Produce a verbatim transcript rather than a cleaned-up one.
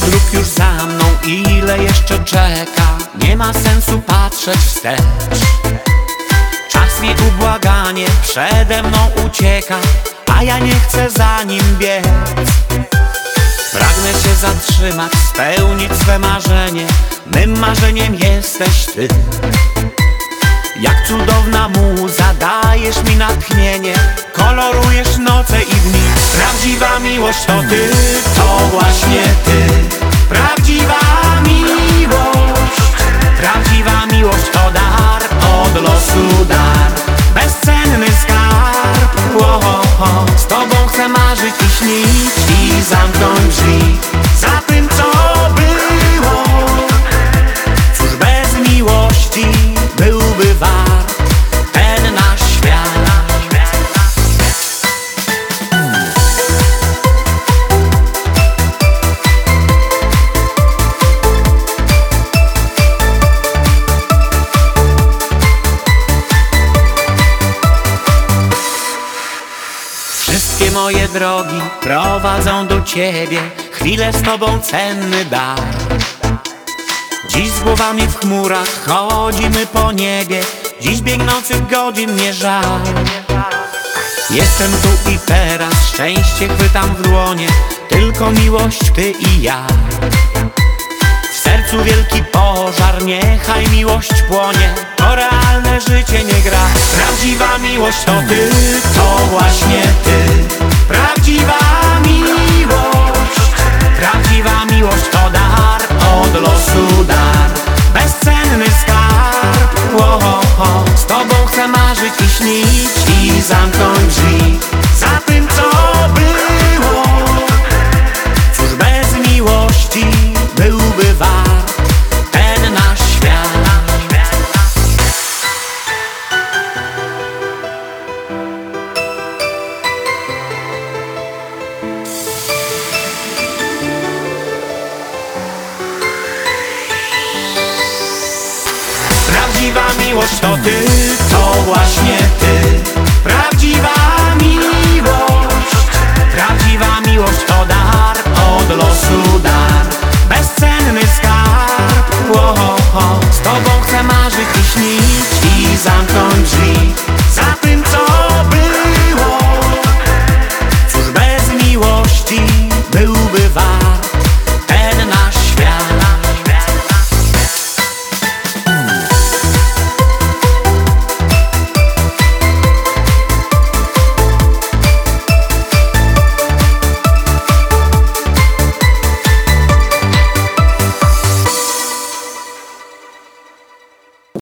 dróg już za mną, ile jeszcze czeka? Nie ma sensu patrzeć wstecz. Czas nieubłaganie przede mną ucieka, a ja nie chcę za nim biec. Pragnę się zatrzymać, spełnić swe marzenie. Mym marzeniem jesteś ty. Jak cudowna muza, dajesz mi natchnienie. Kolorujesz noce i dni. Prawdziwa miłość to ty, to właśnie ty. Prawdziwa miłość. Prawdziwa miłość to dar, od losu dar. Bezcenny skarb. Ło-ho-ho. Z tobą chcę marzyć i śnić i zamknąć drzwi za tym, co było. Cóż bez miłości byłby wart ten nasz świat. Wszystkie moje drogi prowadzą do ciebie. Chwilę z tobą cenny dar. Dziś z głowami w chmurach chodzimy po niebie. Dziś biegnących godzin nie żal. Jestem tu i teraz, szczęście chwytam w dłonie. Tylko miłość ty i ja. W sercu wielki pożar, niechaj miłość płonie. To realne życie, nie gra. Prawdziwa miłość to ty, to właśnie ty. Prawdziwa miłość. Prawdziwa miłość to dar, od losu dar. Bezcenny skarb. Ło-ho-ho. Z tobą chcę marzyć i śnić i zamknąć drzwi za tym, co było. Cóż bez miłości byłby wart ten nasz świat. Prawdziwa miłość to ty, to właśnie ty. Prawdziwa miłość. Prawdziwa miłość to dar, od losu